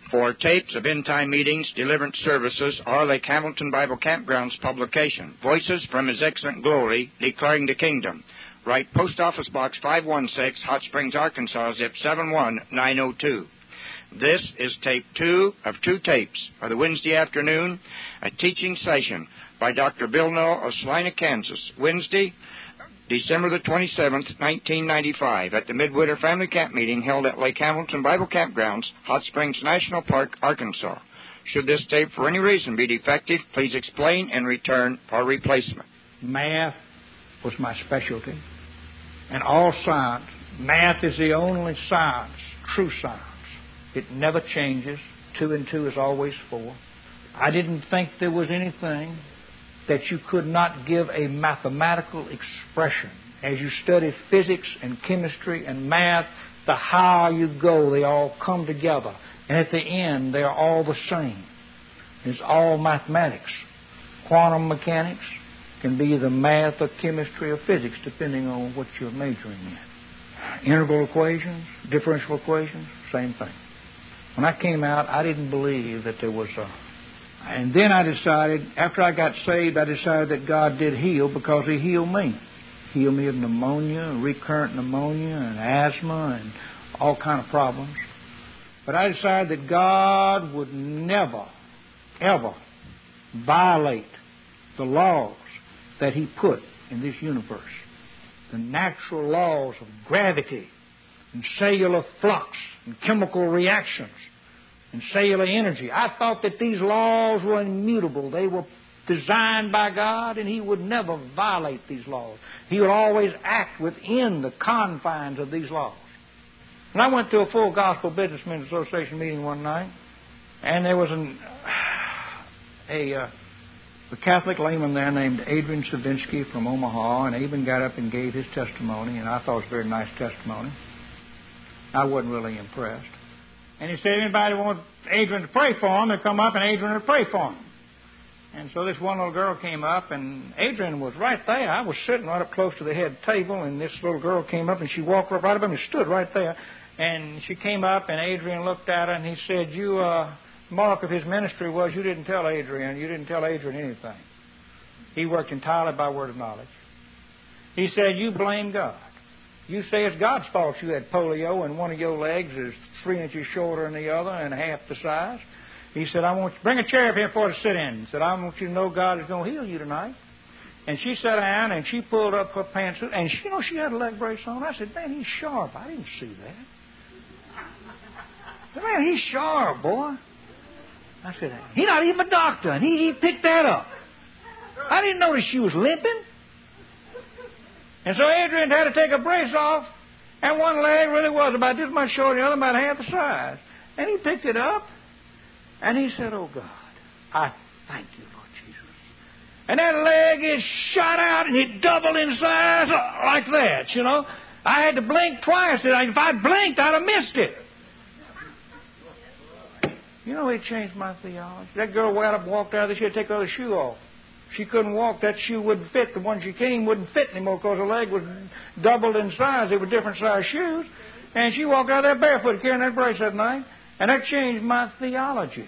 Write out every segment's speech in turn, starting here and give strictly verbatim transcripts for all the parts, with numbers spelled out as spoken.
for tapes of end-time meetings, deliverance services, or Lake Hamilton Bible Campground's publication, Voices from His Excellent Glory, Declaring the Kingdom. Write Post Office Box five one six, Hot Springs, Arkansas, zip seven one nine zero two. This is tape two of two tapes for the Wednesday afternoon, a teaching session by Doctor Bill Null of Salina, Kansas, Wednesday, December the twenty-seventh, nineteen ninety-five, at the Midwinter Family Camp Meeting held at Lake Hamilton Bible Campgrounds, Hot Springs National Park, Arkansas. Should this tape for any reason be defective, please explain and return for replacement. Math was my specialty. And all science, math is the only science, true science. It never changes. Two and two is always four. I didn't think there was anything that you could not give a mathematical expression. As you study physics and chemistry and math, the higher you go, they all come together. And at the end, they're all the same. It's all mathematics. Quantum mechanics can be either math or chemistry or physics, depending on what you're majoring in. Integral equations, differential equations, same thing. When I came out, I didn't believe that there was a... And then I decided, after I got saved, I decided that God did heal because He healed me. Healed me of pneumonia, and recurrent pneumonia, and asthma, and all kind of problems. But I decided that God would never, ever violate the laws that He put in this universe. The natural laws of gravity and cellular flux and chemical reactions and cellular energy. I thought that these laws were immutable. They were designed by God, and He would never violate these laws. He would always act within the confines of these laws. And I went to a full Gospel Businessmen's Association meeting one night, and there was an, a... Uh, A Catholic layman there named Adrian Savinsky from Omaha, and Adrian got up and gave his testimony, and I thought it was a very nice testimony. I wasn't really impressed. And he said, anybody want Adrian to pray for him, they'd come up and Adrian would pray for him. And so this one little girl came up, and Adrian was right there. I was sitting right up close to the head table, and this little girl came up, and she walked right up and stood right there. And she came up, and Adrian looked at her, and he said, you, uh... mark of his ministry was you didn't tell Adrian, you didn't tell Adrian anything. He worked entirely by word of knowledge. He said, you blame God. You say it's God's fault you had polio and one of your legs is three inches shorter than the other and half the size. He said, I want you to bring a chair up here for her to sit in. He said, I want you to know God is going to heal you tonight. And she sat down and she pulled up her pantsuit, and she, you know, she had a leg brace on. I said, man, he's sharp. I didn't see that. Man, he's sharp, boy. I said, he's not even a doctor, and he, he picked that up. I didn't notice she was limping. And so Adrian had to take a brace off, and one leg really was about this much shorter, the other about half the size. And he picked it up, and he said, oh, God, I thank you, Lord Jesus. And that leg is shot out, and it doubled in size like that, you know. I had to blink twice. If I blinked, I'd have missed it. You know, it changed my theology. That girl got up and walked out of there. She had to take the other shoe off. She couldn't walk. That shoe wouldn't fit. The one she came wouldn't fit anymore because her leg was doubled in size. They were different size shoes. And she walked out there barefoot carrying that brace that night. And that changed my theology.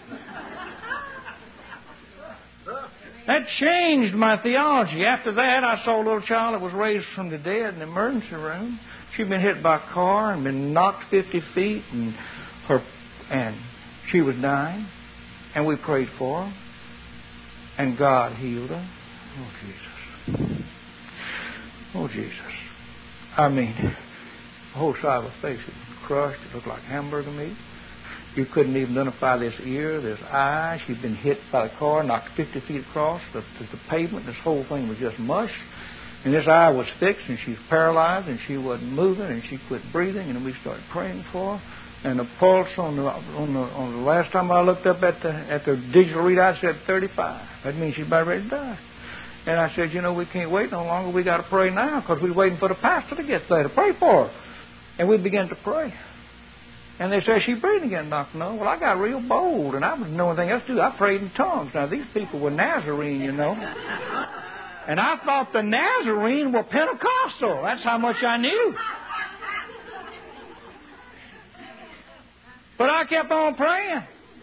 That changed my theology. After that, I saw a little child that was raised from the dead in the emergency room. She'd been hit by a car and been knocked fifty feet, and her and she was dying, and we prayed for her, and God healed her. Oh, Jesus. Oh, Jesus. I mean, the whole side of her face had been crushed. It looked like hamburger meat. You couldn't even identify this ear, this eye. She'd been hit by the car, knocked fifty feet across the, the pavement. This whole thing was just mush. And this eye was fixed, and she was paralyzed, and she wasn't moving, and she quit breathing, and we started praying for her. And the pulse on the on the on the last time I looked up at the at the digital readout said thirty-five. That means she's about ready to die. And I said, you know, we can't wait no longer. We got to pray now because we're waiting for the pastor to get there to pray for her. And we began to pray. And they said, she's breathing again, Doctor No. Well, I got real bold, and I didn't know anything else to do. I prayed in tongues. Now, these people were Nazarene, you know. And I thought the Nazarene were Pentecostal. That's how much I knew. But I kept on praying.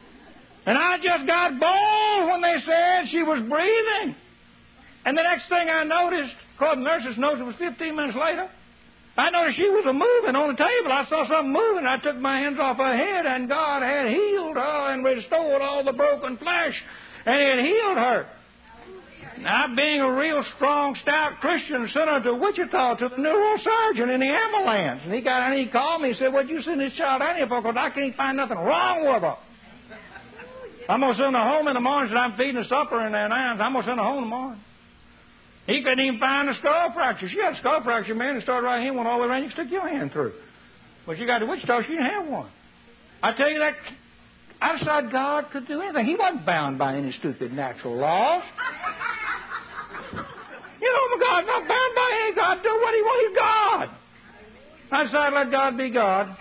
And I just got bold when they said she was breathing. And the next thing I noticed, according to the nurse's notes, it was fifteen minutes later, I noticed she was a moving on the table. I saw something moving. I took my hands off her head, and God had healed her and restored all the broken flesh, and He had healed her. Now, being a real strong, stout Christian, sent her to Wichita to the neurosurgeon in the ambulance. And he got in, he called me and said, "What'd you send this child out here for? Because I can't find nothing wrong with her. I'm going to send her home in the morning." Said, "I'm feeding her supper in their hands. I'm going to send her home in the morning." He couldn't even find a skull fracture. She had a skull fracture, man. It started right here, went all the way around. You could stick your hand through. When she got to Wichita, she didn't have one. I tell you that, outside God could do anything. He wasn't bound by any stupid natural laws. You know, God's not bound by any. God do what He wants. He's God. Outside, let God be God.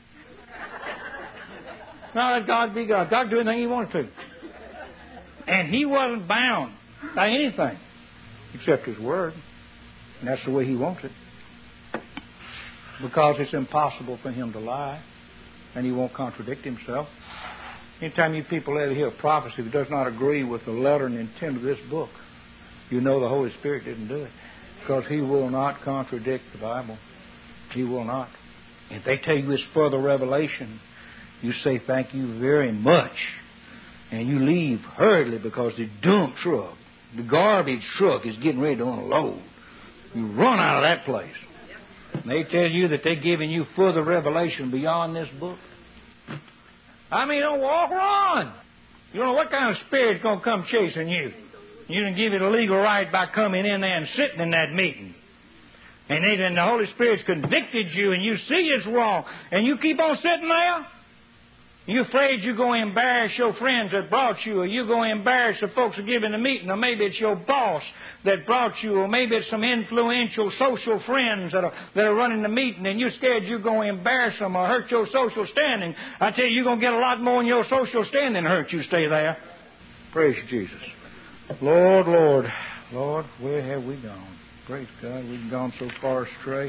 Now let God be God. God could do anything He wanted to. And He wasn't bound by anything except His Word. And that's the way He wants it. Because it's impossible for Him to lie. And He won't contradict Himself. Anytime you people ever hear a prophecy that does not agree with the letter and intent of this book, you know the Holy Spirit didn't do it. Because He will not contradict the Bible. He will not. If they tell you it's further revelation, you say thank you very much. And you leave hurriedly because the dump truck, the garbage truck is getting ready to unload. You run out of that place. And they tell you that they're giving you further revelation beyond this book. I mean, don't walk, run. You don't know what kind of spirit's going to come chasing you. You didn't give it a legal right by coming in there and sitting in that meeting. And then the Holy Spirit's convicted you and you see it's wrong. And you keep on sitting there. You're afraid you're going to embarrass your friends that brought you, or you're going to embarrass the folks who are giving the meeting, or maybe it's your boss that brought you, or maybe it's some influential social friends that are, that are running the meeting, and you're scared you're going to embarrass them or hurt your social standing. I tell you, you're going to get a lot more in your social standing hurt you stay there. Praise you, Jesus. Lord, Lord, Lord, where have we gone? Praise God, we've gone so far astray.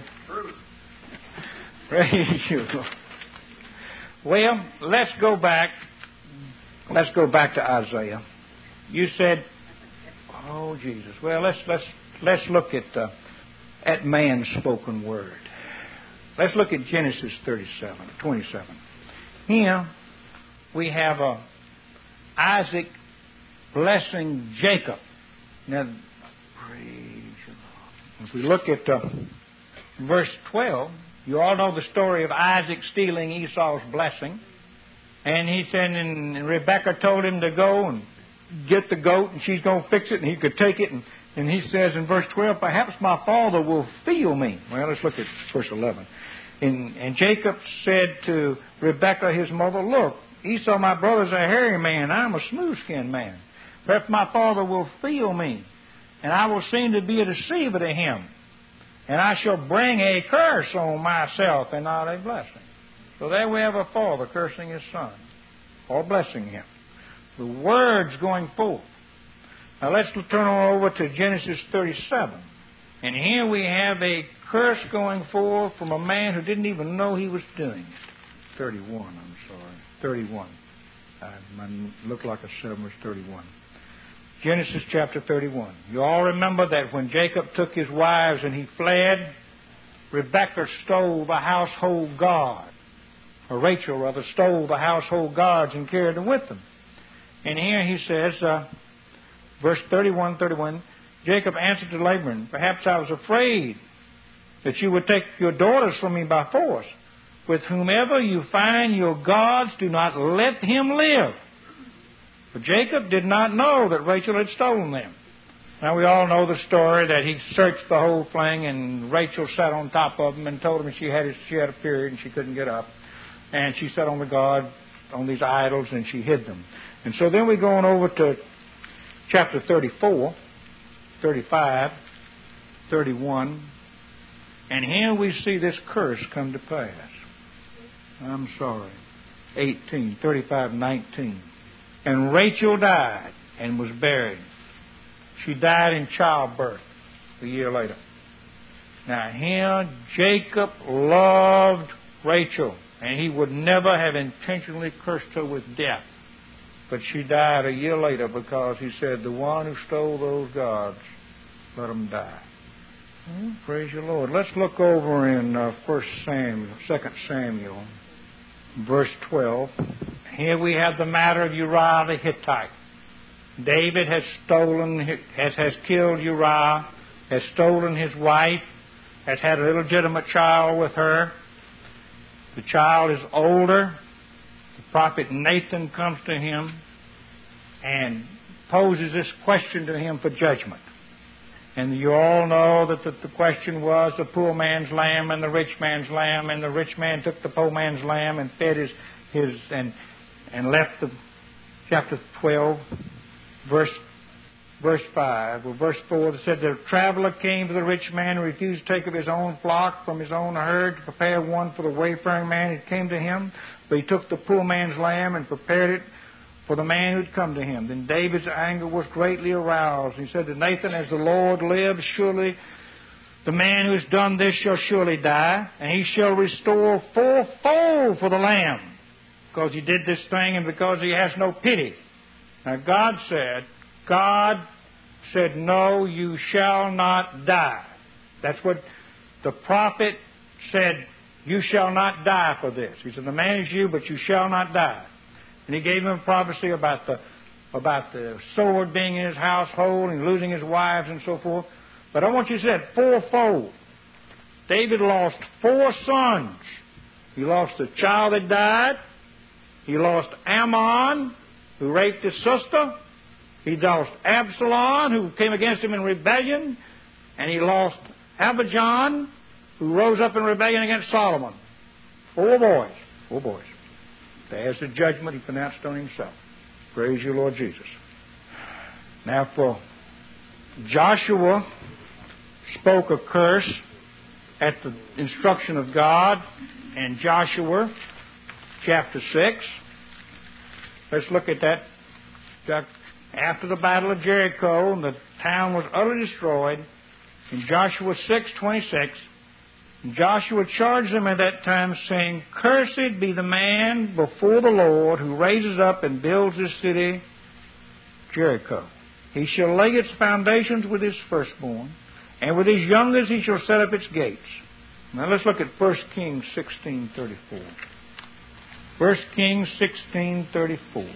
Praise you, Lord. Well, let's go back. Let's go back to Isaiah. You said, "Oh Jesus." Well, let's let's let's look at uh, at man's spoken word. Let's look at Genesis thirty-seven, twenty-seven. Here we have uh, Isaac blessing Jacob. Now, praise you, Lord. If we look at uh, verse twelve. You all know the story of Isaac stealing Esau's blessing. And he said, and Rebekah told him to go and get the goat, and she's going to fix it, and he could take it. And, and he says in verse twelve, "Perhaps my father will feel me." Well, let's look at verse eleven. And, and Jacob said to Rebekah, his mother, "Look, Esau, my brother, is a hairy man. I'm a smooth-skinned man. Perhaps my father will feel me, and I will seem to be a deceiver to him. And I shall bring a curse on myself and not a blessing." So there we have a father cursing his son or blessing him. The words going forth. Now let's turn on over to Genesis thirty-seven. And here we have a curse going forth from a man who didn't even know he was doing it. thirty-one, I'm sorry. thirty-one. I look like a seven was thirty-one. Genesis chapter thirty-one. You all remember that when Jacob took his wives and he fled, Rebekah stole the household guard. Or Rachel, rather, stole the household guards and carried them with them. And here he says, uh, verse thirty-one, thirty-one, Jacob answered to Laban, "Perhaps I was afraid that you would take your daughters from me by force. With whomever you find your gods, do not let him live." But Jacob did not know that Rachel had stolen them. Now we all know the story that he searched the whole thing, and Rachel sat on top of him and told him she had she had a period and she couldn't get up. And she sat on the guard, on these idols, and she hid them. And so then we go on over to chapter thirty-four, thirty-five, thirty-one. And here we see this curse come to pass. I'm sorry. eighteen, thirty-five, nineteen. And Rachel died and was buried. She died in childbirth a year later. Now here Jacob loved Rachel, and he would never have intentionally cursed her with death. But she died a year later because he said, the one who stole those gods, let him die. Well, praise the Lord. Let's look over in uh, First Samuel, Second Samuel, verse twelve. Here we have the matter of Uriah the Hittite. David has stolen, has, has killed Uriah, has stolen his wife, has had an illegitimate child with her. The child is older. The prophet Nathan comes to him and poses this question to him for judgment. And you all know that the, the question was the poor man's lamb and the rich man's lamb, and the rich man took the poor man's lamb and fed his, his and and left the chapter twelve, verse verse five. Well, verse four, it said, the traveler came to the rich man and refused to take of his own flock from his own herd to prepare one for the wayfaring man who came to him. But he took the poor man's lamb and prepared it for the man who had come to him. Then David's anger was greatly aroused. He said to Nathan, as the Lord lives, surely the man who has done this shall surely die, and he shall restore fourfold for the lamb, because he did this thing and because he has no pity. Now God said, God said, no, you shall not die. That's what the prophet said, you shall not die for this. He said, the man is you, but you shall not die. And he gave him a prophecy about the about the sword being in his household and losing his wives and so forth. But I want you to say fourfold. David lost four sons. He lost the child that died. He lost Ammon, who raped his sister. He lost Absalom, who came against him in rebellion. And he lost Abijah, who rose up in rebellion against Solomon. Four boys. Four boys. There's the judgment he pronounced on himself. Praise you, Lord Jesus. Now for Joshua spoke a curse at the instruction of God in Joshua chapter six. Let's look at that. After the battle of Jericho, and the town was utterly destroyed, in Joshua six twenty-six, Joshua charged them at that time, saying, cursed be the man before the Lord who raises up and builds this city, Jericho. He shall lay its foundations with his firstborn, and with his youngest he shall set up its gates. Now let's look at First Kings sixteen thirty-four. First Kings sixteen thirty-four.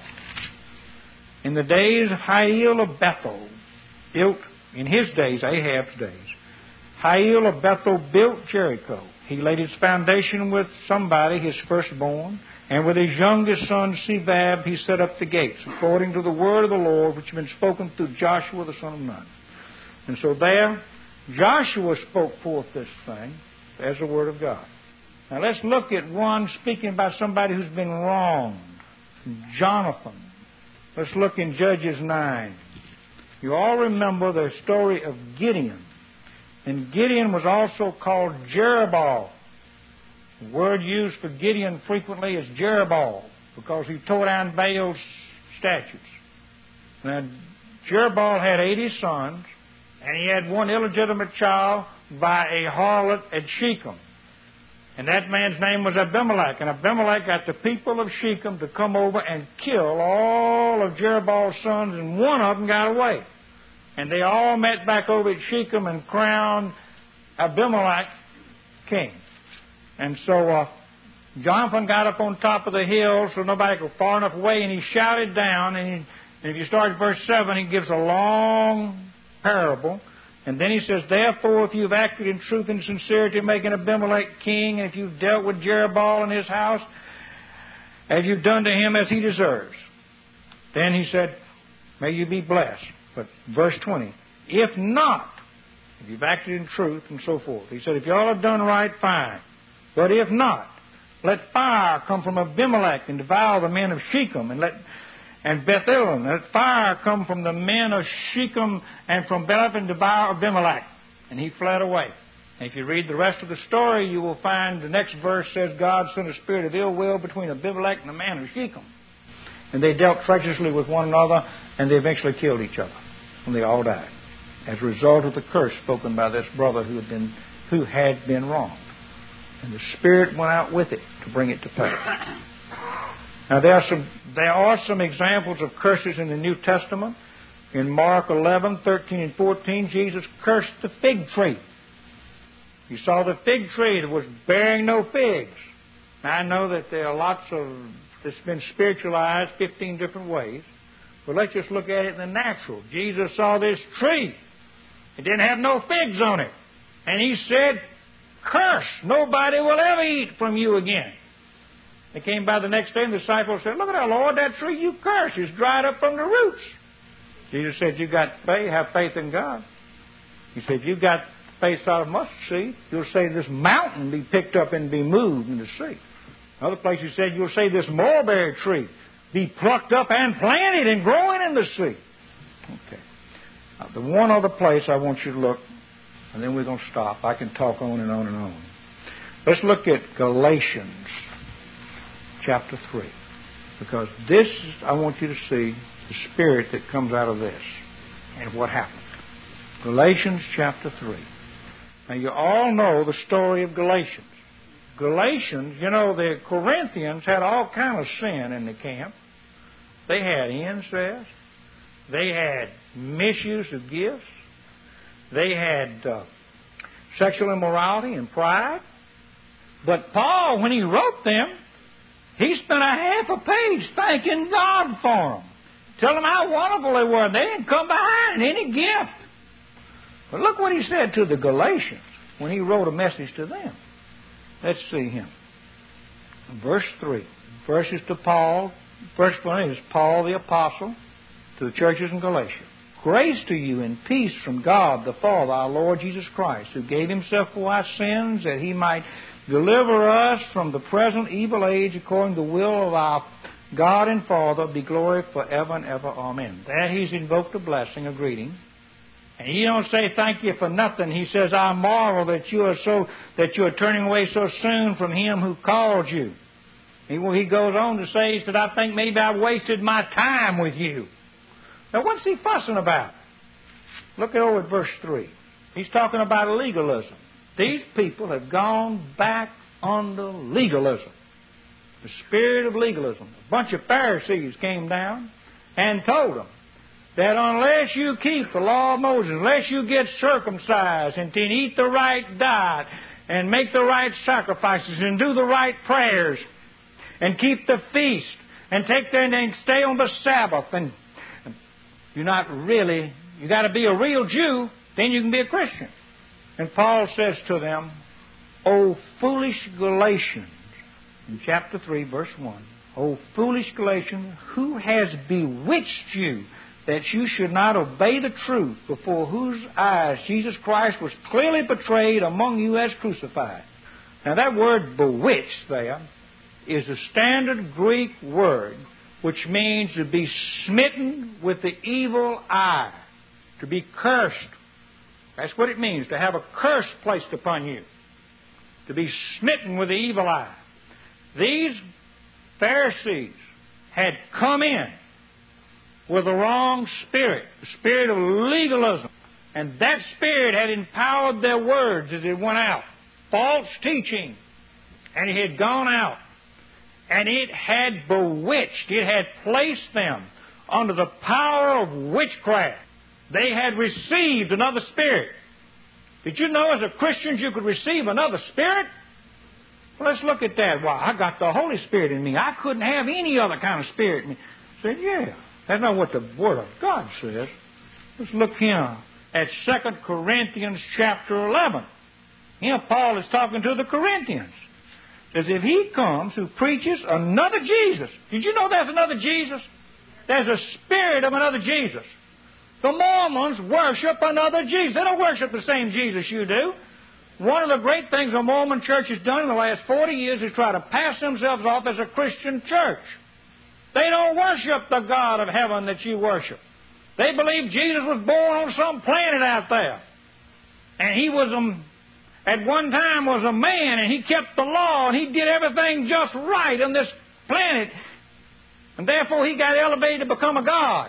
In the days of Hiel of Bethel, built, in his days, Ahab's days, Hiel of Bethel built Jericho. He laid its foundation with somebody, his firstborn, and with his youngest son, Sebab, he set up the gates, according to the word of the Lord, which had been spoken through Joshua the son of Nun. And so there, Joshua spoke forth this thing as the word of God. Now let's look at one speaking about somebody who's been wronged. Jonathan. Let's look in Judges nine. You all remember the story of Gideon. And Gideon was also called Jerubbaal. The word used for Gideon frequently is Jerubbaal, because he tore down Baal's statues. Now, Jerubbaal had eighty sons, and he had one illegitimate child by a harlot at Shechem. And that man's name was Abimelech. And Abimelech got the people of Shechem to come over and kill all of Jerubbaal's sons, and one of them got away. And they all met back over at Shechem and crowned Abimelech king. And so uh, Jonathan got up on top of the hill so nobody could go far enough away, and he shouted down. And, he, and if you start at verse seven, he gives a long parable. And then he says, therefore, if you've acted in truth and sincerity, making Abimelech king, and if you've dealt with Jerubbaal and his house, as you've done to him as he deserves, then he said, may you be blessed. But verse twenty, if not, if you've acted in truth and so forth, he said, if you all have done right, fine. But if not, let fire come from Abimelech and devour the men of Shechem, and let and Beth-el, let fire come from the men of Shechem and from Beth and devour Abimelech. And he fled away. And if you read the rest of the story, you will find the next verse says God sent a spirit of ill will between Abimelech and the man of Shechem. And they dealt treacherously with one another, and they eventually killed each other. And they all died as a result of the curse spoken by this brother who had been who had been wronged. And the Spirit went out with it to bring it to pass. Now, there are some, there are some examples of curses in the New Testament. In Mark eleven, thirteen, and fourteen, Jesus cursed the fig tree. You saw the fig tree that was bearing no figs. Now, I know that there are lots of, it's been spiritualized fifteen different ways. But let's just look at it in the natural. Jesus saw this tree. It didn't have no figs on it. And He said, curse. Nobody will ever eat from you again. They came by the next day and the disciples said, look at that, Lord, that tree you cursed is dried up from the roots. Jesus said, you got faith, have faith in God. He said, you got faith out of mustard seed. You'll say this mountain be picked up and be moved in the sea. Another place He said, you'll say this mulberry tree be plucked up and planted and growing in the sea. Okay. Now, the one other place I want you to look, and then we're going to stop. I can talk on and on and on. Let's look at Galatians chapter three. Because this, I want you to see the spirit that comes out of this and what happened. Galatians chapter three. Now, you all know the story of Galatians. Galatians, you know, the Corinthians had all kind of sin in the camp. They had incest. They had misuse of gifts. They had uh, sexual immorality and pride. But Paul, when he wrote them, he spent a half a page thanking God for them. Telling them how wonderful they were. They didn't come behind any gift. But look what he said to the Galatians when he wrote a message to them. Let's see him. Verse three. First is to Paul. First one is Paul the Apostle to the churches in Galatia. Grace to you and peace from God the Father, our Lord Jesus Christ, who gave Himself for our sins that He might deliver us from the present evil age according to the will of our God and Father, be glory forever and ever. Amen. There He's invoked a blessing, a greeting. And He don't say thank you for nothing. He says, I marvel that you are so that you are turning away so soon from Him who called you. He, well, he goes on to say, he said, I think maybe I wasted my time with you. Now, what's he fussing about? Look over at verse three. He's talking about legalism. These people have gone back under legalism. The spirit of legalism. A bunch of Pharisees came down and told them that unless you keep the law of Moses, unless you get circumcised and can eat the right diet and make the right sacrifices and do the right prayers and keep the feast and take their and stay on the Sabbath, and you're not really, you got to be a real Jew, then you can be a Christian. And Paul says to them, O foolish Galatians, in chapter three, verse one, O foolish Galatians, who has bewitched you that you should not obey the truth, before whose eyes Jesus Christ was clearly portrayed among you as crucified? Now that word bewitched there is a standard Greek word which means to be smitten with the evil eye, to be cursed. That's what it means, to have a curse placed upon you, to be smitten with the evil eye. These Pharisees had come in with the wrong spirit, the spirit of legalism. And that spirit had empowered their words as it went out. False teaching. And it had gone out. And it had bewitched, it had placed them under the power of witchcraft. They had received another spirit. Did you know as a Christian you could receive another spirit? Well, let's look at that. Why, I got the Holy Spirit in me. I couldn't have any other kind of spirit in me. I said, yeah. That's not what the Word of God says. Let's look here at Second Corinthians chapter eleven. Here Paul is talking to the Corinthians. Says, if he comes who preaches another Jesus. Did you know there's another Jesus? There's a spirit of another Jesus. The Mormons worship another Jesus. They don't worship the same Jesus you do. One of the great things the Mormon church has done in the last forty years is try to pass themselves off as a Christian church. They don't worship the God of heaven that you worship. They believe Jesus was born on some planet out there. And He was a, at one time was a man, and He kept the law, and He did everything just right on this planet. And therefore He got elevated to become a God.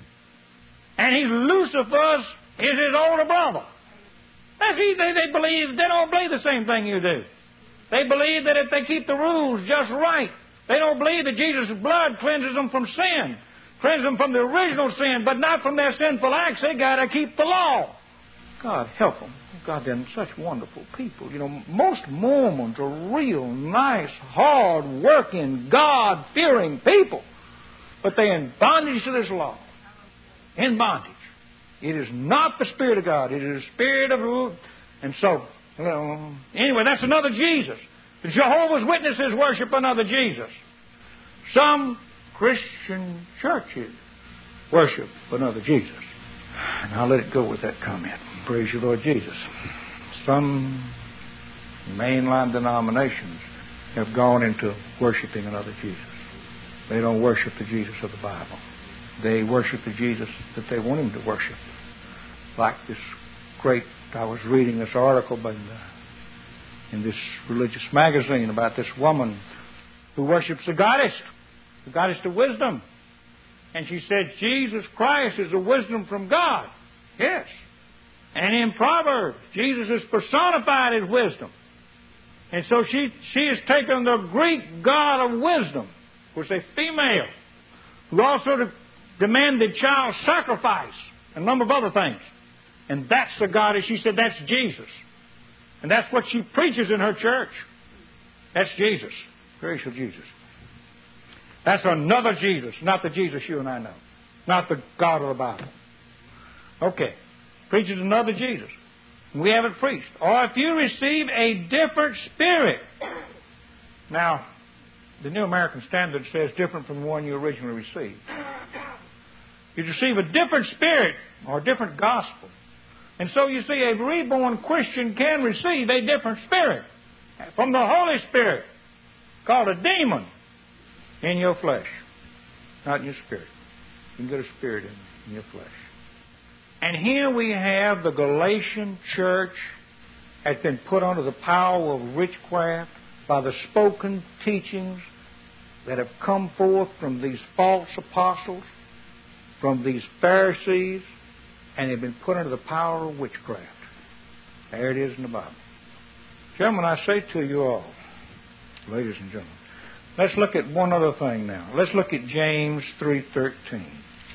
And He's Lucifer's is His older brother. That's he, they, they believe, they don't believe the same thing you do. They believe that if they keep the rules just right, They don't believe that Jesus' blood cleanses them from sin, cleanses them from the original sin, but not from their sinful acts. They got to keep the law. God help them. God, they're such wonderful people. You know, most Mormons are real nice, hard-working, God-fearing people. But they're in bondage to this law. In bondage. It is not the Spirit of God. It is the Spirit of... And so, well, anyway, that's another Jesus. The Jehovah's Witnesses worship another Jesus. Some Christian churches worship another Jesus. And I'll let it go with that comment. Praise you, Lord Jesus. Some mainline denominations have gone into worshiping another Jesus. They don't worship the Jesus of the Bible. They worship the Jesus that they want him to worship. Like this great, I was reading this article by the, in this religious magazine about this woman who worships the goddess, the goddess of wisdom. And she said, Jesus Christ is a wisdom from God. Yes. And in Proverbs, Jesus is personified as wisdom. And so she, she has taken the Greek god of wisdom, was a female, who also de- demanded child sacrifice, and a number of other things. And that's the goddess. She said, that's Jesus. And that's what she preaches in her church. That's Jesus. Gracious Jesus. That's another Jesus, not the Jesus you and I know. Not the God of the Bible. Okay. Preaches another Jesus. We have it preached. Or if you receive a different spirit. Now, the New American Standard says different from the one you originally received. You receive a different spirit or a different gospel. And so you see, a reborn Christian can receive a different spirit from the Holy Spirit, called a demon, in your flesh, not in your spirit. You can get a spirit in, in your flesh. And here we have the Galatian church has been put under the power of witchcraft by the spoken teachings that have come forth from these false apostles, from these Pharisees, and they've been put under the power of witchcraft. There it is in the Bible. Gentlemen, I say to you all, ladies and gentlemen, let's look at one other thing now. Let's look at James three thirteen.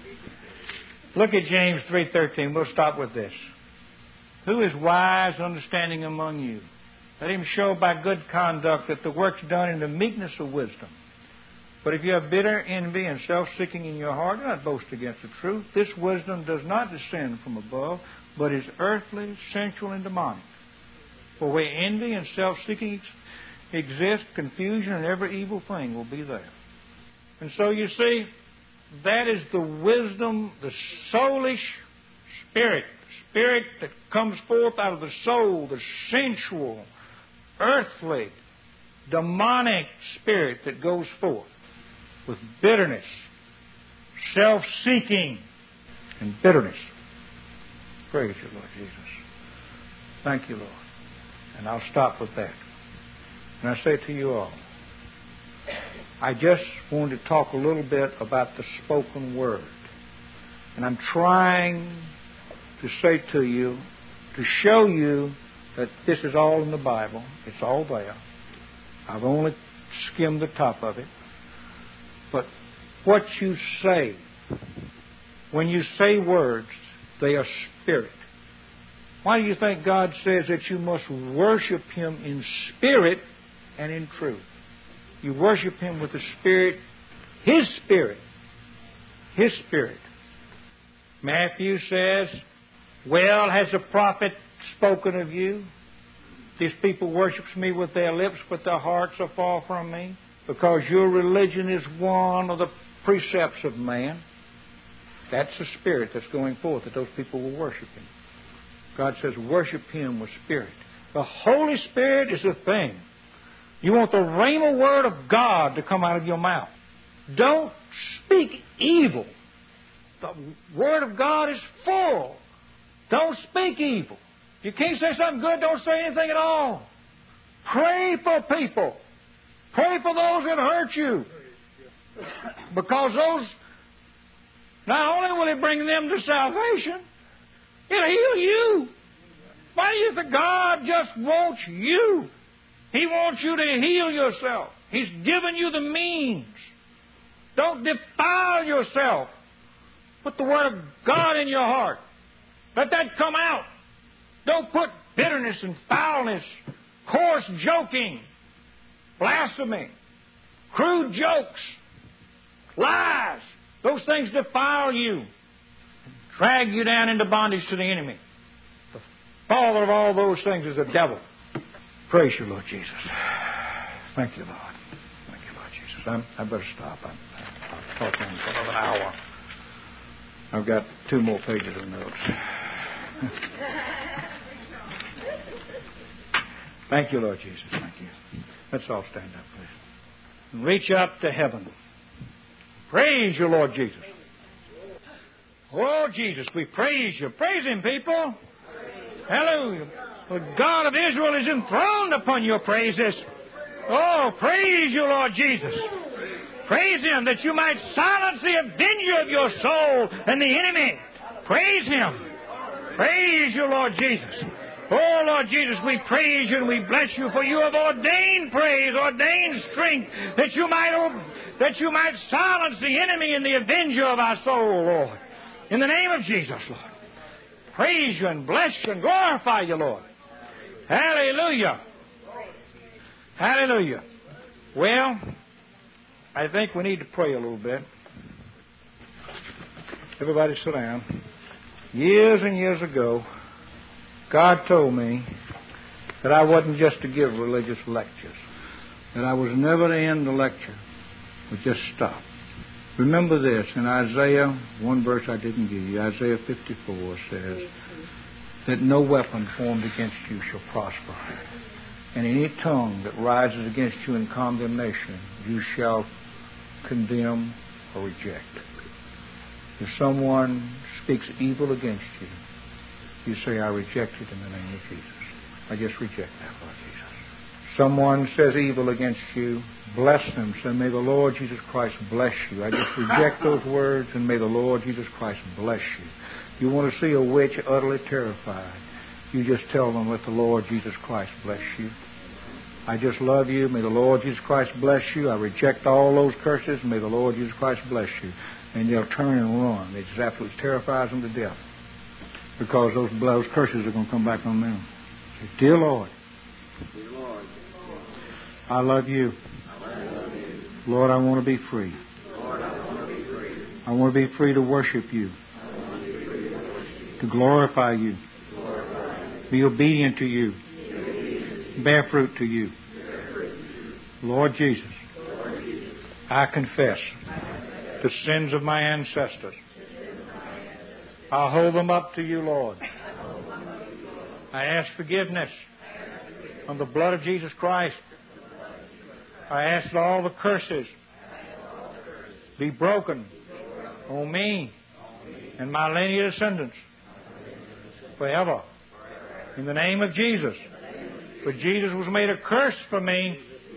Look at James three thirteen. We'll stop with this. Who is wise, understanding among you? Let him show by good conduct that the work's done in the meekness of wisdom. But if you have bitter envy and self-seeking in your heart, do not boast against the truth. This wisdom does not descend from above, but is earthly, sensual, and demonic. For where envy and self-seeking exist, confusion and every evil thing will be there. And so you see, that is the wisdom, the soulish spirit, the spirit that comes forth out of the soul, the sensual, earthly, demonic spirit that goes forth with bitterness, self-seeking, and bitterness. Praise you, Lord Jesus. Thank you, Lord. And I'll stop with that. And I say to you all, I just wanted to talk a little bit about the spoken word. And I'm trying to say to you, to show you that this is all in the Bible. It's all there. I've only skimmed the top of it. But what you say, when you say words, they are spirit. Why do you think God says that you must worship Him in spirit and in truth? You worship Him with the Spirit, His Spirit. His Spirit. Matthew says, well, has the prophet spoken of you? These people worship me with their lips, but their hearts are far from me. Because your religion is one of the precepts of man. That's the spirit that's going forth, that those people will worship Him. God says, worship Him with spirit. The Holy Spirit is the thing. You want the rhema word of God to come out of your mouth. Don't speak evil. The word of God is full. Don't speak evil. If you can't say something good, don't say anything at all. Pray for people. Pray for those that hurt you. Because those, not only will He bring them to salvation, He'll heal you. Why do you think God just wants you? He wants you to heal yourself. He's given you the means. Don't defile yourself. Put the Word of God in your heart. Let that come out. Don't put bitterness and foulness, coarse joking, blasphemy, crude jokes, lies. Those things defile you, drag you down into bondage to the enemy. The father of all those things is the devil. Praise you, Lord Jesus. Thank you, Lord. Thank you, Lord Jesus. I'm, I better stop. I'm, I've talked for another hour. I've got two more pages of notes. Thank you, Lord Jesus. Thank you. Let's all stand up, please. And reach up to heaven. Praise you, Lord Jesus. Oh, Jesus, we praise you. Praise Him, people. Hallelujah. The God of Israel is enthroned upon your praises. Oh, praise you, Lord Jesus. Praise Him that you might silence the avenger of your soul and the enemy. Praise Him. Praise you, Lord Jesus. Oh, Lord Jesus, we praise you and we bless you, for you have ordained praise, ordained strength, that you might that you might silence the enemy and the avenger of our soul, Lord. In the name of Jesus, Lord. Praise you and bless you and glorify you, Lord. Hallelujah. Hallelujah. Well, I think we need to pray a little bit. Everybody sit down. Years and years ago, God told me that I wasn't just to give religious lectures, that I was never to end the lecture, but just stop. Remember this, in Isaiah, one verse I didn't give you, Isaiah fifty-four says that no weapon formed against you shall prosper, and any tongue that rises against you in condemnation you shall condemn or reject. If someone speaks evil against you, you say, I reject it in the name of Jesus. I just reject that, Lord Jesus. Someone says evil against you, bless them. Say, may the Lord Jesus Christ bless you. I just reject those words, and may the Lord Jesus Christ bless you. You want to see a witch utterly terrified, you just tell them, let the Lord Jesus Christ bless you. I just love you. May the Lord Jesus Christ bless you. I reject all those curses. May the Lord Jesus Christ bless you. And they'll turn and run. It just absolutely terrifies them to death, because those, those curses are going to come back on them. Say, dear Lord, dear Lord, I love you. I love you. Lord, I want to be free. Lord, I want to be free. I want to be free to worship you, I want to, be free to, worship you. To glorify you, to glorify you. Be obedient to you, be obedient. Bear fruit to you. Bear fruit to you. Lord Jesus, Lord Jesus, I confess the sins of my ancestors. I'll hold them up to you, Lord. I ask forgiveness on the blood of Jesus Christ. I ask that all the curses be broken on me and my lineage descendants forever. In the name of Jesus. For Jesus was made a curse for me,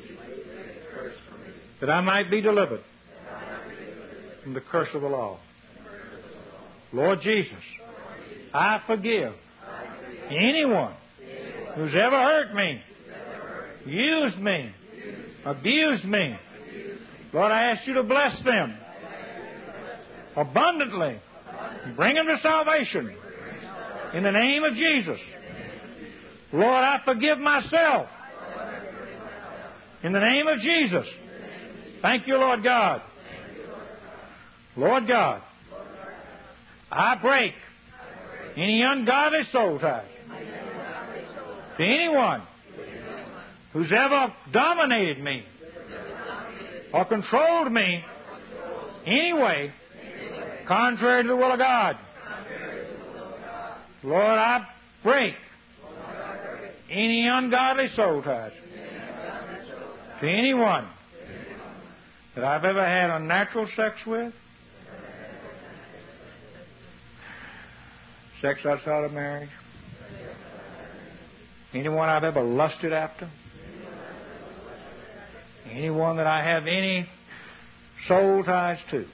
that I might be delivered from the curse of the law. Lord Jesus, I forgive anyone who's ever hurt me, used me, abused me. Lord, I ask you to bless them abundantly. Bring them to salvation in the name of Jesus. Lord, I forgive myself in the name of Jesus. Thank you, Lord God. Lord God, I break any ungodly soul ties to anyone who's ever dominated me or controlled me anyway contrary to the will of God. Lord, I break any ungodly soul ties to anyone that I've ever had unnatural sex with, sex outside of marriage, anyone I've ever lusted after, anyone that I have any soul ties to,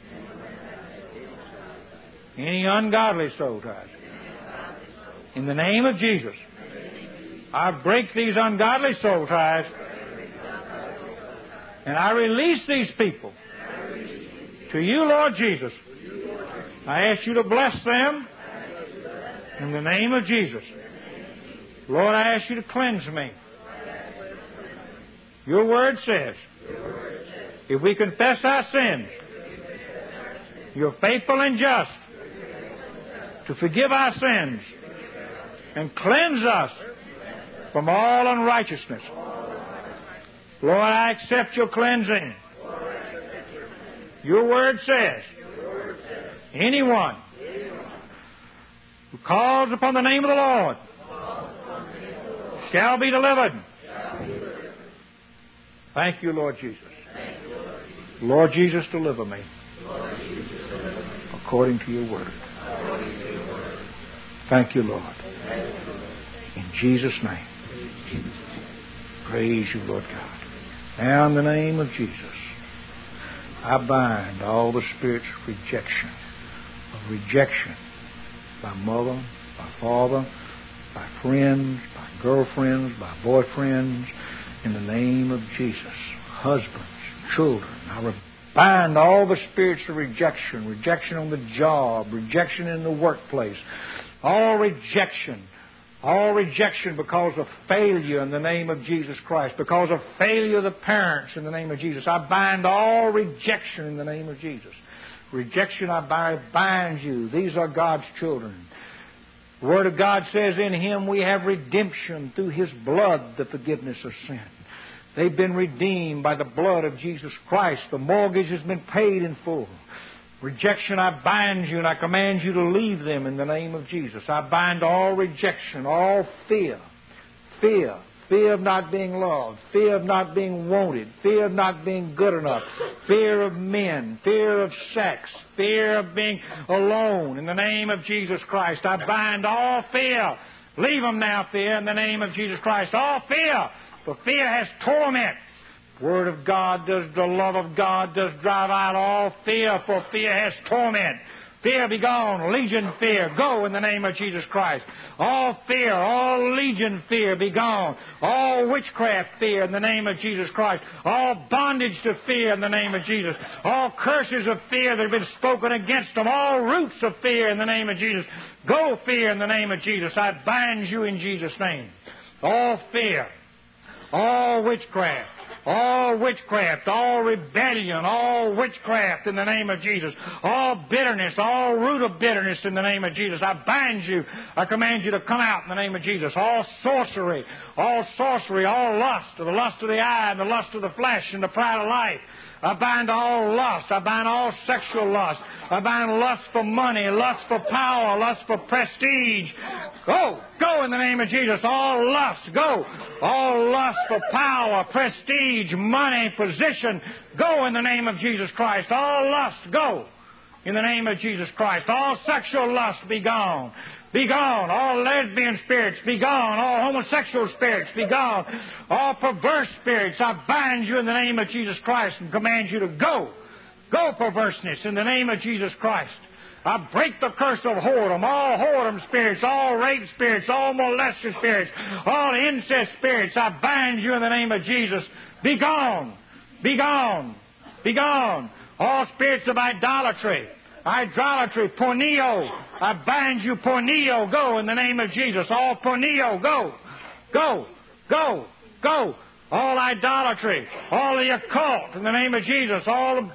any ungodly soul ties. In the name of Jesus, I break these ungodly soul ties And I release these people to you, Lord Jesus. I ask you to bless them in the name of Jesus. Lord, I ask you to cleanse me. Your word says, if we confess our sins, you're faithful and just to forgive our sins and cleanse us from all unrighteousness. Lord, I accept your cleansing. Your word says, anyone who calls upon the name of the Lord shall be delivered. Thank you, Lord Jesus. Lord Jesus, deliver me according to your word. Thank you, Lord. In Jesus' name. Praise you, Lord God. Now, in the name of Jesus, I bind all the spirits of rejection, of rejection by mother, by father, by friends, by girlfriends, by boyfriends, in the name of Jesus. Husbands, children, I bind all the spirits of rejection, rejection on the job, rejection in the workplace, all rejection. All rejection because of failure in the name of Jesus Christ, because of failure of the parents in the name of Jesus. I bind all rejection in the name of Jesus. Rejection, I bind you. These are God's children. The Word of God says in Him we have redemption through His blood, the forgiveness of sin. They've been redeemed by the blood of Jesus Christ. The mortgage has been paid in full. Rejection, I bind you and I command you to leave them in the name of Jesus. I bind all rejection, all fear, fear, fear of not being loved, fear of not being wanted, fear of not being good enough, fear of men, fear of sex, fear of being alone in the name of Jesus Christ. I bind all fear. Leave them now, fear, in the name of Jesus Christ. All fear, for fear has torment. Word of God does, the love of God does drive out all fear, for fear has torment. Fear be gone. Legion fear, go in the name of Jesus Christ. All fear, all legion fear be gone. All witchcraft fear in the name of Jesus Christ. All bondage to fear in the name of Jesus. All curses of fear that have been spoken against them. All roots of fear in the name of Jesus. Go fear in the name of Jesus. I bind you in Jesus' name. All fear, all witchcraft, all witchcraft, all rebellion, all witchcraft in the name of Jesus. All bitterness, all root of bitterness in the name of Jesus. I bind you. I command you to come out in the name of Jesus. All sorcery, all sorcery, all lust, the lust of the eye and the lust of the flesh and the pride of life. I bind all lust. I bind all sexual lust. I bind lust for money, lust for power, lust for prestige. Go, go in the name of Jesus. All lust, go. All lust for power, prestige, money, position, go in the name of Jesus Christ. All lust, go in the name of Jesus Christ. All sexual lust, be gone. Be gone. All lesbian spirits, be gone. All homosexual spirits, be gone. All perverse spirits, I bind you in the name of Jesus Christ and command you to go. Go, perverseness, in the name of Jesus Christ. I break the curse of whoredom, all whoredom spirits, all rape spirits, all molester spirits, all incest spirits. I bind you in the name of Jesus. Be gone. Be gone. Be gone. All spirits of idolatry, idolatry, porneo. I bind you, porneo. Go in the name of Jesus. All porneo, go. Go. Go. Go. All idolatry, all the occult in the name of Jesus. All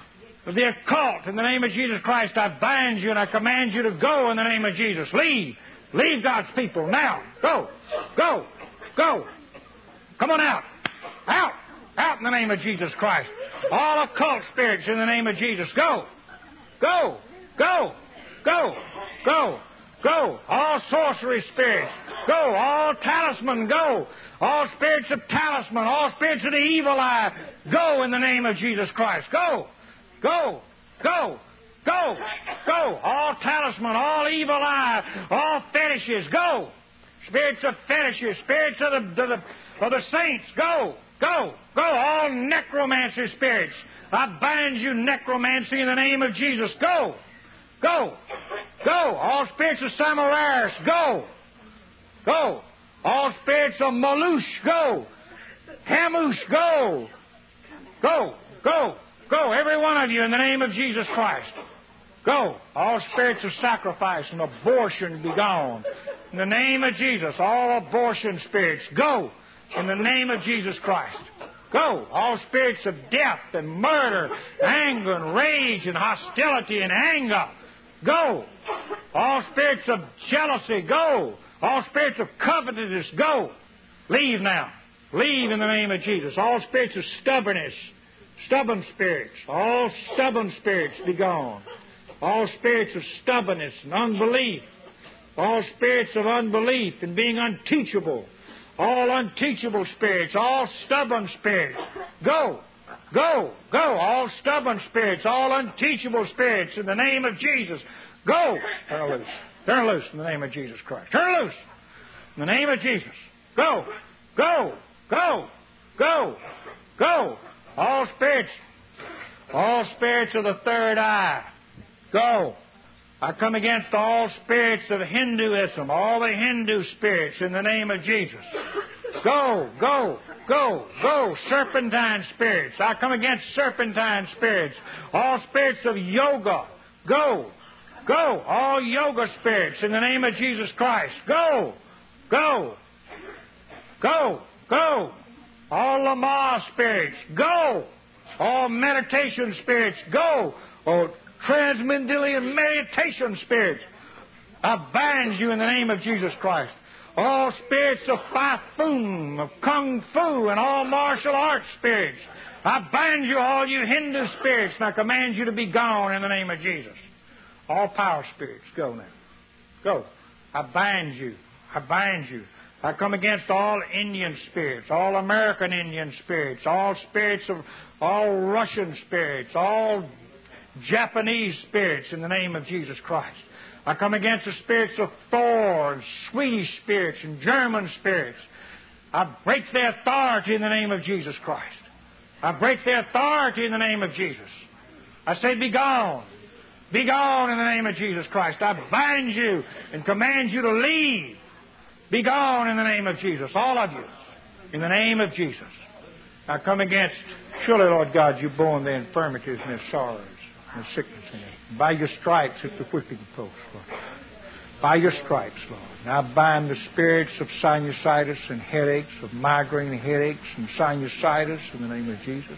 of the occult in the name of Jesus Christ. I bind you and I command you to go in the name of Jesus. Leave. Leave God's people now. Go. Go. Go. Come on out. Out. Out in the name of Jesus Christ. All occult spirits in the name of Jesus. Go. Go. Go. Go. Go. Go. All sorcery spirits. Go. All talisman. Go. All spirits of talisman. All spirits of the evil eye. Go in the name of Jesus Christ. Go. Go. Go. Go. Go. All talisman. All evil eye. All fetishes. Go. Spirits of fetishes. Spirits of the, of the, of the saints. Go. Go. Go. All necromancy spirits. I bind you, necromancy, in the name of Jesus. Go. Go. Go. All spirits of Samaras. Go. Go. All spirits of Malush. Go. Hamush. Go. Go, go, go, every one of you in the name of Jesus Christ. Go. All spirits of sacrifice and abortion be gone. In the name of Jesus, all abortion spirits, go. In the name of Jesus Christ. Go. All spirits of death and murder, anger and rage and hostility and anger, go. All spirits of jealousy, go. All spirits of covetousness, go. Leave now. Leave in the name of Jesus. All spirits of stubbornness, stubborn spirits, all stubborn spirits be gone. All spirits of stubbornness and unbelief, all spirits of unbelief and being unteachable, all unteachable spirits, all stubborn spirits, go, go, go. All stubborn spirits, all unteachable spirits, in the name of Jesus, go. Turn loose. Turn loose in the name of Jesus Christ. Turn loose in the name of Jesus. Go, go, go, go, go. All spirits, all spirits of the third eye, go. I come against all spirits of Hinduism, all the Hindu spirits in the name of Jesus. Go, go, go, go. Serpentine spirits. I come against serpentine spirits. All spirits of yoga. Go, go. All yoga spirits in the name of Jesus Christ. Go, go, go, go. All Lama spirits. Go. All meditation spirits. Go. Oh, Transmendelian meditation spirits, I bind you in the name of Jesus Christ. All spirits of Phi Fum, of Kung Fu, and all martial arts spirits, I bind you, all you Hindu spirits, and I command you to be gone in the name of Jesus. All power spirits, go now. Go. I bind you. I bind you. I come against all Indian spirits, all American Indian spirits, all spirits of, all Russian spirits, all Japanese spirits in the name of Jesus Christ. I come against the spirits of Thor and Swedish spirits and German spirits. I break their authority in the name of Jesus Christ. I break their authority in the name of Jesus. I say, be gone. Be gone in the name of Jesus Christ. I bind you and command you to leave. Be gone in the name of Jesus, all of you, in the name of Jesus. I come against, surely, Lord God, you've borne the infirmities and the sorrows and sickness in it. By your stripes at the whipping post, Lord. By your stripes, Lord. Now I bind the spirits of sinusitis and headaches, of migraine headaches and sinusitis in the name of Jesus.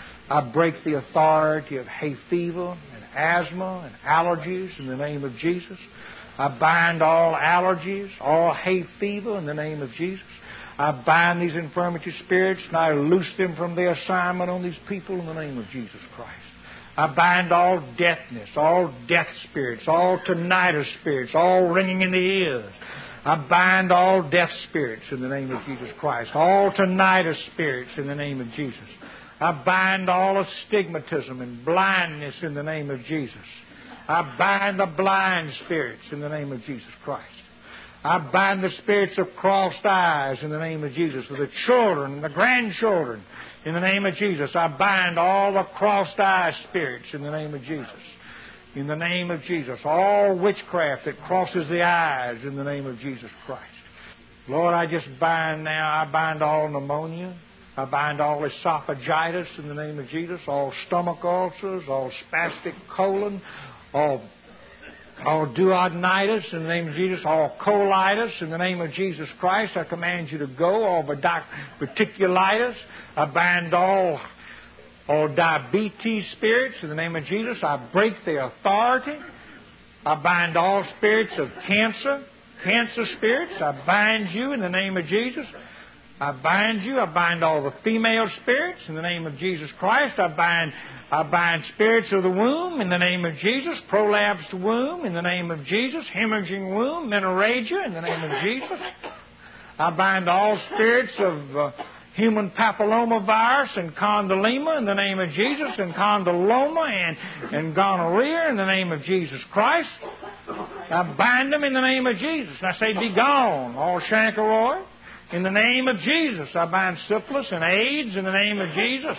I break the authority of hay fever and asthma and allergies in the name of Jesus. I bind all allergies, all hay fever in the name of Jesus. I bind these infirmity spirits and I loose them from their assignment on these people in the name of Jesus Christ. I bind all deafness, all deaf spirits, all tinnitus spirits, all ringing in the ears. I bind all deaf spirits in the name of Jesus Christ, all tinnitus spirits in the name of Jesus. I bind all astigmatism and blindness in the name of Jesus. I bind the blind spirits in the name of Jesus Christ. I bind the spirits of crossed eyes in the name of Jesus. For the children and the grandchildren, in the name of Jesus. I bind all the crossed eye spirits in the name of Jesus. In the name of Jesus. All witchcraft that crosses the eyes in the name of Jesus Christ. Lord, I just bind now, I bind all pneumonia. I bind all esophagitis in the name of Jesus. All stomach ulcers, all spastic colon, all all duodenitis in the name of Jesus, all colitis in the name of Jesus Christ. I command you to go. All verticulitis. I bind all, all diabetes spirits in the name of Jesus. I break their authority. I bind all spirits of cancer, cancer spirits. I bind you in the name of Jesus. I bind you. I bind all the female spirits in the name of Jesus Christ. I bind I bind spirits of the womb in the name of Jesus, prolapsed womb in the name of Jesus, hemorrhaging womb, menorrhagia in the name of Jesus. I bind all spirits of uh, human papillomavirus and condyloma in the name of Jesus, and condyloma and, and gonorrhea in the name of Jesus Christ. I bind them in the name of Jesus. And I say, be gone, all chancroid. In the name of Jesus, I bind syphilis and AIDS in the name of Jesus.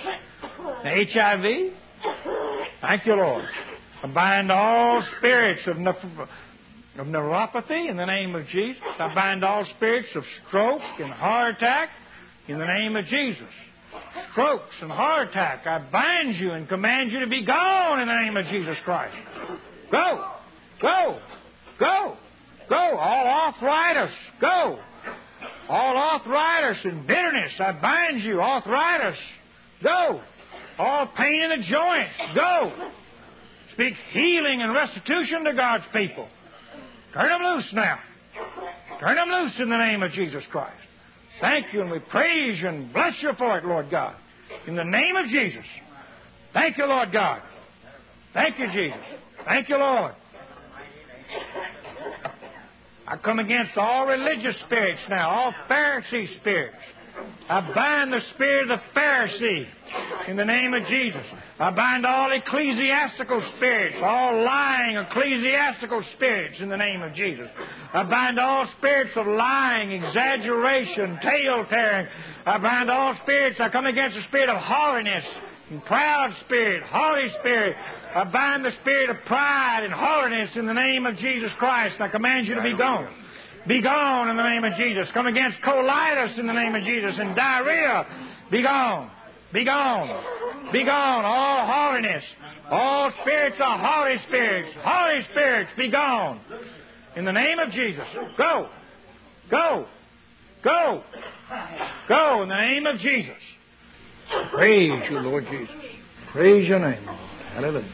H I V. Thank you, Lord. I bind all spirits of, neph- of neuropathy in the name of Jesus. I bind all spirits of stroke and heart attack in the name of Jesus. strokes and heart attack, I bind you and command you to be gone in the name of Jesus Christ. Go, go, go, go. All arthritis, go. All arthritis and bitterness, I bind you. Arthritis, go. All pain in the joints, go. Speak healing and restitution to God's people. Turn them loose now. Turn them loose in the name of Jesus Christ. Thank you, and we praise you and bless you for it, Lord God. In the name of Jesus. Thank you, Lord God. Thank you, Jesus. Thank you, Lord. I come against all religious spirits now, all Pharisee spirits. I bind the spirit of the Pharisee in the name of Jesus. I bind all ecclesiastical spirits, all lying ecclesiastical spirits in the name of Jesus. I bind all spirits of lying, exaggeration, tale-tearing. I bind all spirits. I come against the spirit of haughtiness and proud spirit, haughty spirit. I bind the spirit of pride and haughtiness in the name of Jesus Christ. I command you to be gone. Be gone in the name of Jesus. Come against colitis in the name of Jesus and diarrhea. Be gone. Be gone. Be gone. All haughtiness. All spirits are haughty spirits. Haughty spirits, be gone. In the name of Jesus. Go. Go. Go. Go in the name of Jesus. Praise you, Lord Jesus. Praise your name, Lord. Hallelujah.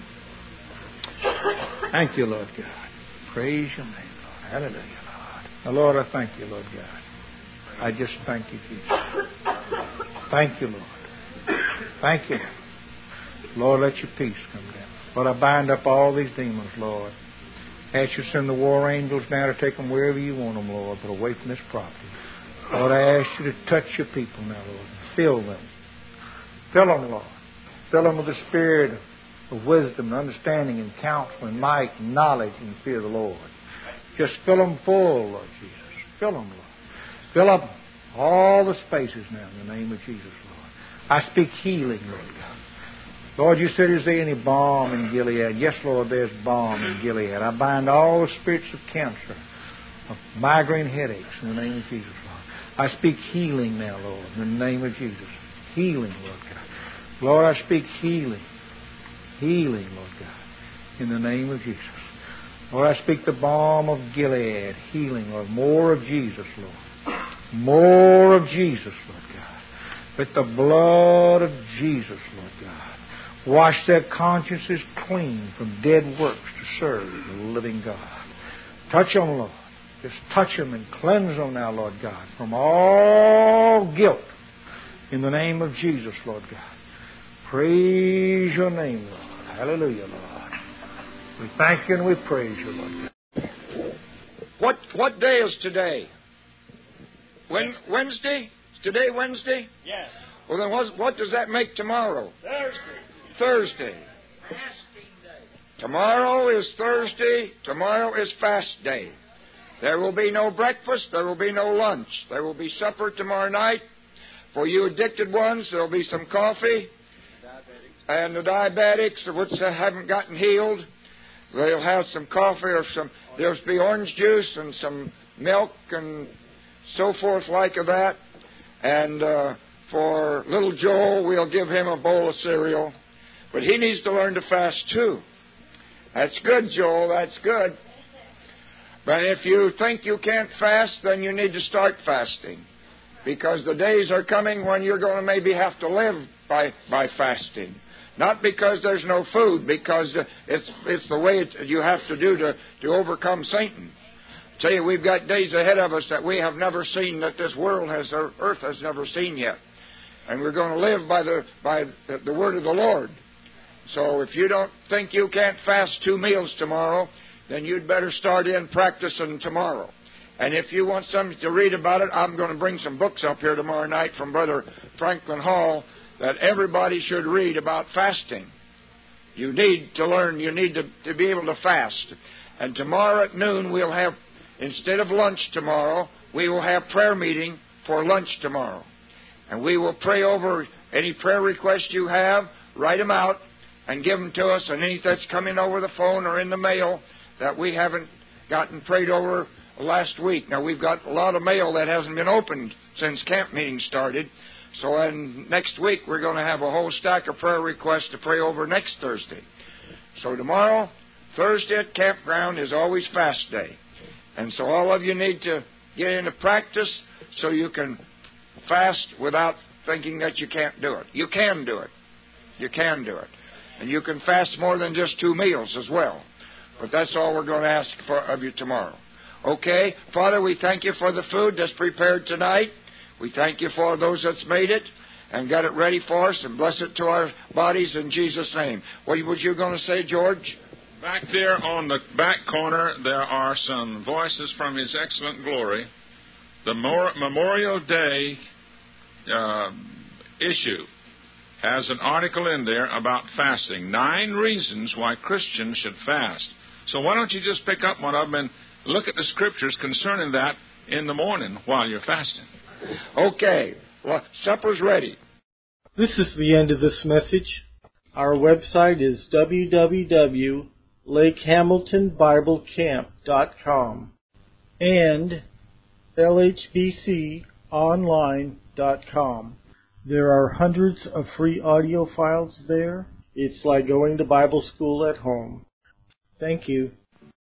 Thank you, Lord God. Praise your name, Lord. Hallelujah, Lord. Now, Lord, I thank you, Lord God. I just thank you, Jesus. Thank you, Lord. Thank you. Lord, let your peace come down. Lord, I bind up all these demons, Lord. Ask you to send the war angels down to take them wherever you want them, Lord, but away from this property. Lord, I ask you to touch your people now, Lord. Fill them. Fill them, Lord. Fill them with the spirit of wisdom and understanding and counsel and might and knowledge and fear of the Lord. Just fill them full, Lord Jesus. Fill them, Lord. Fill up all the spaces now in the name of Jesus, Lord. I speak healing, Lord God. Lord, you said, is there any balm in Gilead? Yes, Lord, there's balm in Gilead. I bind all the spirits of cancer, of migraine headaches in the name of Jesus, Lord. I speak healing now, Lord, in the name of Jesus. Healing, Lord God. Lord, I speak healing. Healing, Lord God, in the name of Jesus. Lord, I speak the balm of Gilead, healing, Lord. More of Jesus, Lord. More of Jesus, Lord God. With the blood of Jesus, Lord God. Wash their consciences clean from dead works to serve the living God. Touch them, Lord. Just touch them and cleanse them now, Lord God, from all guilt. In the name of Jesus, Lord God. Praise your name, Lord. Hallelujah, Lord. We thank you and we praise you, Lord. What what day is today? When, Wednesday? Is today Wednesday? Yes. Well, then what, what does that make tomorrow? Thursday. Thursday. Fasting day. Tomorrow is Thursday. Tomorrow is fast day. There will be no breakfast. There will be no lunch. There will be supper tomorrow night. For you addicted ones, there will be some coffee. Diabetics. And the diabetics, which haven't gotten healed, they'll have some coffee or some, there'll be orange juice and some milk and so forth like that. And uh, for little Joel, we'll give him a bowl of cereal. But he needs to learn to fast too. That's good, Joel, that's good. But if you think you can't fast, then you need to start fasting. Because the days are coming when you're going to maybe have to live by, by fasting. Not because there's no food, because it's it's the way it, you have to do to, to overcome Satan. I tell you, we've got days ahead of us that we have never seen, that this world has, or earth has never seen yet. And we're going to live by the by the, the word of the Lord. So if you don't think you can't fast two meals tomorrow, then you'd better start in practicing tomorrow. And if you want something to read about it, I'm going to bring some books up here tomorrow night from Brother Franklin Hall that everybody should read about fasting. You need to learn, you need to, to be able to fast. And tomorrow at noon we'll have, instead of lunch tomorrow, we will have prayer meeting for lunch tomorrow. And we will pray over any prayer requests you have, write them out, and give them to us. And any that's coming over the phone or in the mail that we haven't gotten prayed over last week. Now, we've got a lot of mail that hasn't been opened since camp meeting started. So in next week, we're going to have a whole stack of prayer requests to pray over next Thursday. So tomorrow, Thursday at campground is always fast day. And so all of you need to get into practice so you can fast without thinking that you can't do it. You can do it. You can do it. And you can fast more than just two meals as well. But that's all we're going to ask for of you tomorrow. Okay? Father, we thank you for the food that's prepared tonight. We thank you for those that's made it and got it ready for us, and bless it to our bodies in Jesus' name. What was you going to say, George? Back there on the back corner, there are some voices from His Excellent Glory. The Memorial Day uh, issue has an article in there about fasting. Nine reasons why Christians should fast. So why don't you just pick up one of them and look at the scriptures concerning that in the morning while you're fasting. Okay. Well, supper's ready. This is the end of this message. Our website is w w w dot lake hamilton bible camp dot com and l h b c online dot com. There are hundreds of free audio files there. It's like going to Bible school at home. Thank you.